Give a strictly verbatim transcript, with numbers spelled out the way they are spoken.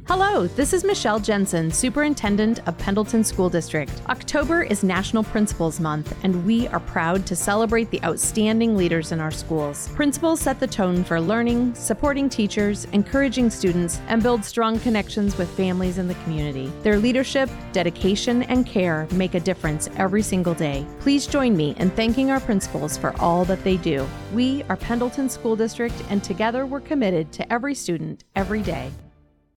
Hello, this is Michelle Jensen, Superintendent of Pendleton School District. October is National Principals Month, and we are proud to celebrate the outstanding leaders in our schools. Principals set the tone for learning, supporting teachers, encouraging students, and build strong connections with families in the community. Their leadership, dedication, and care make a difference every single day. Please join me in thanking our principals for all that they do. We are Pendleton School District, and together we're committed to every student, every day.